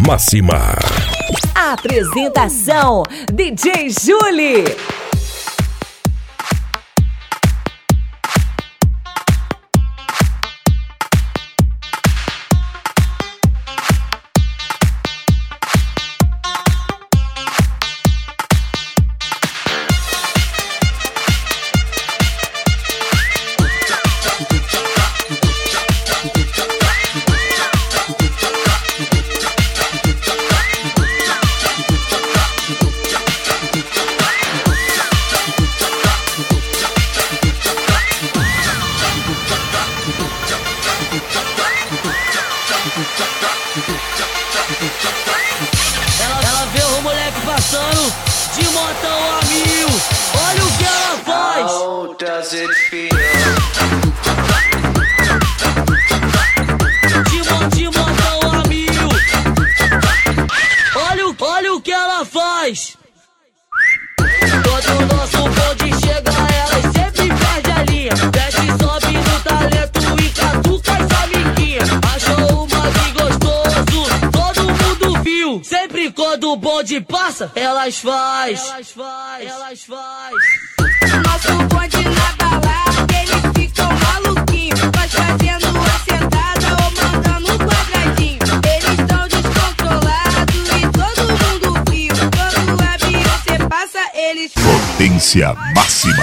Máxima. Apresentação: DJ Julie. Ela vê o moleque passando de montão a mil. Olha o que ela faz. How does it feel? De montão a mil. Olha o que ela faz. Todo nosso bonde chega, ela sempre perde a linha. Desce, sobe no talento e catuca essa amiguinha. Achou uma que gostoso, todo mundo viu. Sempre quando o bonde passa, elas faz. Nosso bonde na balada, eles ficam maluquinhos. Nós fazendo a sentada ou mandando um quadradinho. Eles tão descontrolados e todo mundo frio. Quando a Beyoncé passa, eles Potência máxima.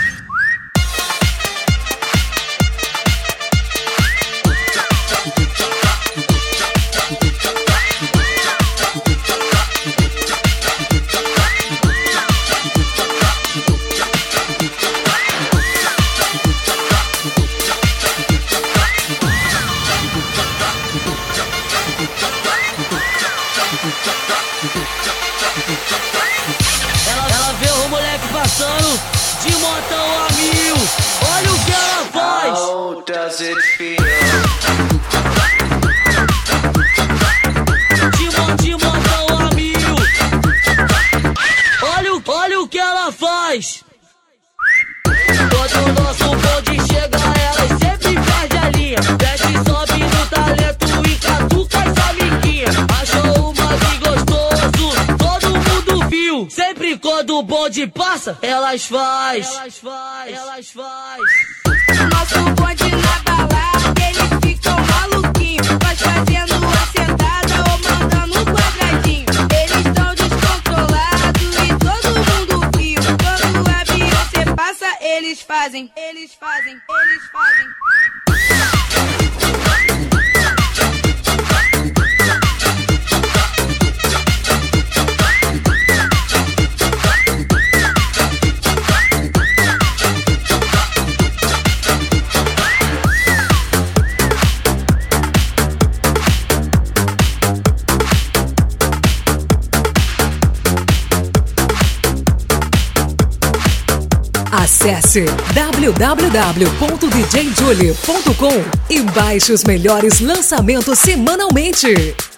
Ela vê o moleque passando de montão a mil. Olha o que ela faz. How does it feel? De montão a mil. Olha o que ela faz. Todo nosso bonde chega, ela sempre perde a linha. Desce, sobe no talento e catuca essa amiguinha. Achou uma que gostoso, todo mundo viu. Sempre quando o bonde passa, elas faz. Nosso bonde na balada, eles ficam maluquinhos. Nós fazendo a sentada ou mandando um quadradinho. Eles tão descontrolados e todo mundo frio. Quando a Beyoncé passa, eles fazem. Acesse www.djjulie.com e baixe os melhores lançamentos semanalmente.